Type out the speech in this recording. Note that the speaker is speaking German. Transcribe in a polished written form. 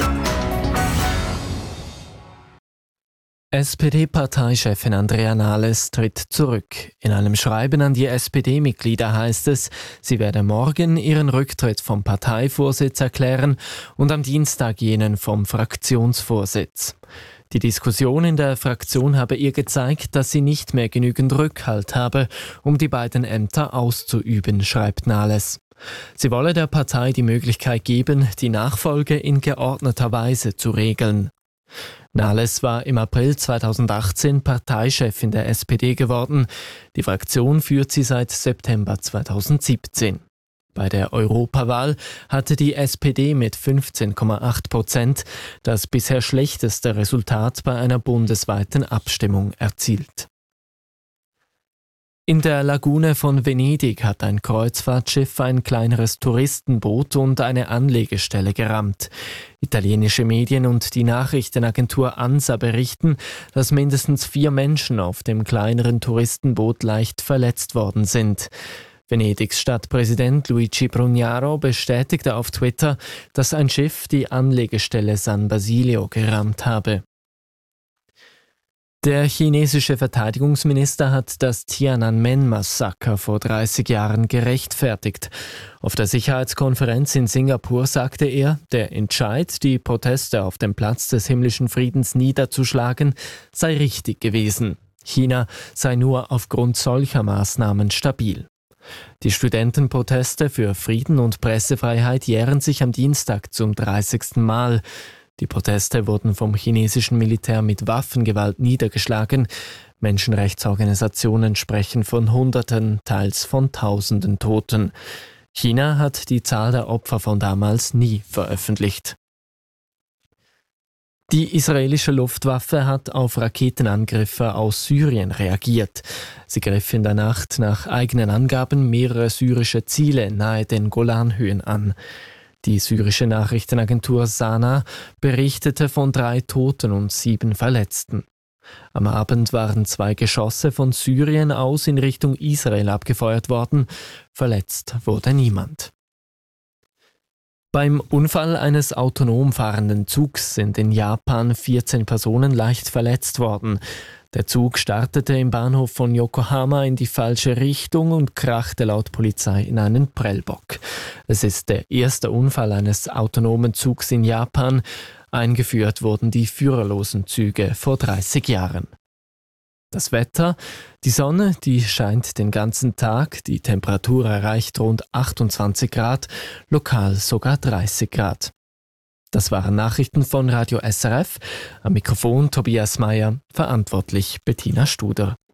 SPD-Parteichefin Andrea Nahles tritt zurück. In einem Schreiben an die SPD-Mitglieder heißt es, sie werde morgen ihren Rücktritt vom Parteivorsitz erklären und am Dienstag jenen vom Fraktionsvorsitz. Die Diskussion in der Fraktion habe ihr gezeigt, dass sie nicht mehr genügend Rückhalt habe, um die beiden Ämter auszuüben, schreibt Nahles. Sie wolle der Partei die Möglichkeit geben, die Nachfolge in geordneter Weise zu regeln. Nahles war im April 2018 Parteichefin der SPD geworden. Die Fraktion führt sie seit September 2017. Bei der Europawahl hatte die SPD mit 15,8% das bisher schlechteste Resultat bei einer bundesweiten Abstimmung erzielt. In der Lagune von Venedig hat ein Kreuzfahrtschiff ein kleineres Touristenboot und eine Anlegestelle gerammt. Italienische Medien und die Nachrichtenagentur ANSA berichten, dass mindestens 4 Menschen auf dem kleineren Touristenboot leicht verletzt worden sind. Venedigs Stadtpräsident Luigi Brugnaro bestätigte auf Twitter, dass ein Schiff die Anlegestelle San Basilio gerammt habe. Der chinesische Verteidigungsminister hat das Tiananmen-Massaker vor 30 Jahren gerechtfertigt. Auf der Sicherheitskonferenz in Singapur sagte er, der Entscheid, die Proteste auf dem Platz des himmlischen Friedens niederzuschlagen, sei richtig gewesen. China sei nur aufgrund solcher Maßnahmen stabil. Die Studentenproteste für Frieden und Pressefreiheit jähren sich am Dienstag zum 30. Mal. Die Proteste wurden vom chinesischen Militär mit Waffengewalt niedergeschlagen. Menschenrechtsorganisationen sprechen von Hunderten, teils von Tausenden Toten. China hat die Zahl der Opfer von damals nie veröffentlicht. Die israelische Luftwaffe hat auf Raketenangriffe aus Syrien reagiert. Sie griff in der Nacht nach eigenen Angaben mehrere syrische Ziele nahe den Golanhöhen an. Die syrische Nachrichtenagentur Sana berichtete von 3 Toten und 7 Verletzten. Am Abend waren 2 Geschosse von Syrien aus in Richtung Israel abgefeuert worden. Verletzt wurde niemand. Beim Unfall eines autonom fahrenden Zugs sind in Japan 14 Personen leicht verletzt worden. Der Zug startete im Bahnhof von Yokohama in die falsche Richtung und krachte laut Polizei in einen Prellbock. Es ist der erste Unfall eines autonomen Zugs in Japan. Eingeführt wurden die führerlosen Züge vor 30 Jahren. Das Wetter: Die Sonne, die scheint den ganzen Tag, die Temperatur erreicht rund 28 Grad, lokal sogar 30 Grad. Das waren Nachrichten von Radio SRF. Am Mikrofon Tobias Meyer, verantwortlich Bettina Studer.